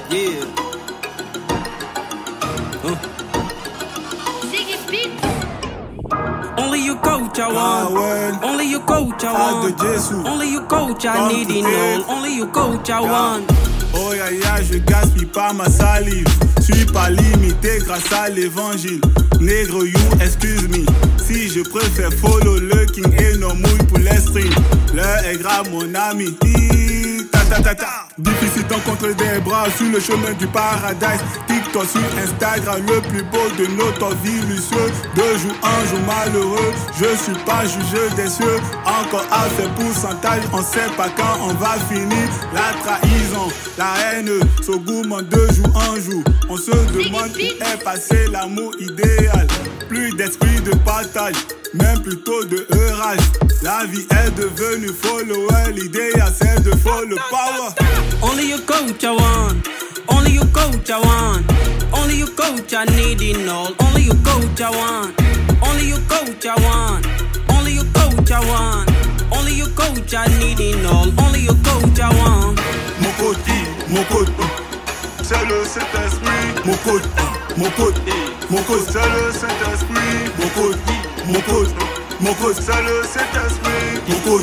Yeah. Only you coach I want. Only you coach I want. Only you coach I need it all. Only you coach I want. Oh ya ya, je gaspille pas ma salive. Suis pas limité grâce à l'évangile. Négro you, excuse me. Si je préfère follow le king et non mouille pour les streams. L'heure est grave mon ami. Difficile d'encontrer des bras sur le chemin du paradise. TikTok sur Instagram, le plus beau de notre vie luxueux. De jour en jour malheureux, je suis pas jugé des cieux. Encore à fait pourcentage, on sait pas quand on va finir. La trahison, la haine, ce gourmand de jour en jour. On se demande où est passé l'amour idéal. Plus d'esprit de partage, même plutôt de heurage. La vie est devenue follower, l'idéal c'est de follow power. Only you coach I want. Only you coach I want. Only you coach I need it all. Only you coach I want. Only you coach I want. Only you coach I want. Only you coach I need it all. Only you coach I want. Mon coach, c'est le Saint-Esprit. Mon coach, c'est le Saint-Esprit. Mon coach, c'est le Saint-Esprit.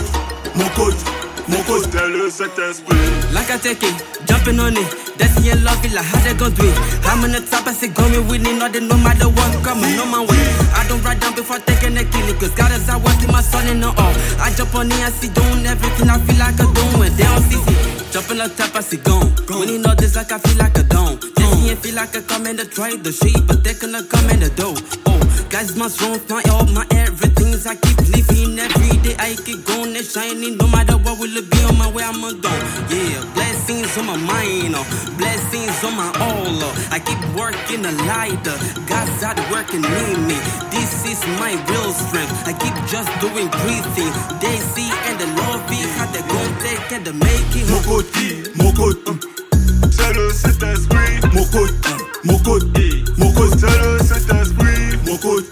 Mon coach, c'est le Saint-Esprit. Like I take it, jumping on it. That's in love, like how they gon' do it. I'm on the top, I say go me with it. Nothing, no matter what, coming on my way. I don't write down before taking a kill it. Cause God is out working my son in the all. I jump on it, I see doing everything I feel like I'm doing. They don't see it. Jumping on top, I see gone. When you know this, like I feel like a dome. This ain't feel like I come in to trade the sheep, but they gonna come in the dough. Oh, guys, my strong, my all, my everything's I keep living every day. I keep going and shining. No matter what will it be on my way, I'ma go. Yeah, blessings on my mind, blessings on my all. I keep working the light, God's out working in me. This is my real strength. I keep just doing breathing. They see and the love it, how they gon' take and the making. Mon coach, c'est le Saint-Esprit. Mon coach, c'est le Saint-Esprit. Mon coach,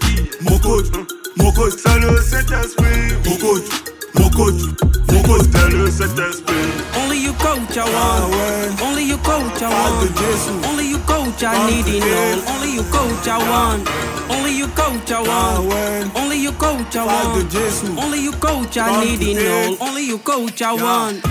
c'est le Saint-Esprit. Mon coach, c'est le Saint-Esprit. Only you coach I want. Only you coach I want. Only you coach I need it all. Only you coach I want. Only you coach I want. Only you coach I want. Only you coach I need it all. Only you coach I want.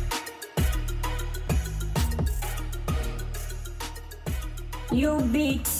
You beat